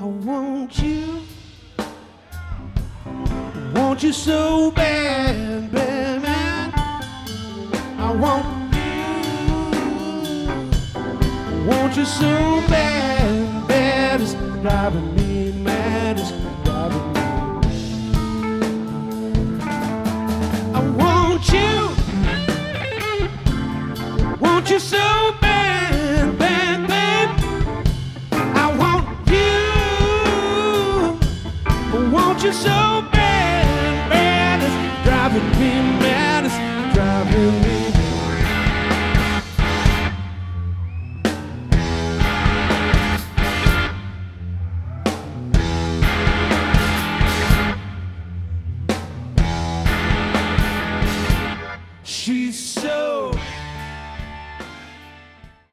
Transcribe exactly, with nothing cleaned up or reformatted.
I want you, want you so bad, bad, man. I want you, want you so bad, bad. It's driving me mad, it's driving me. I want you, want you so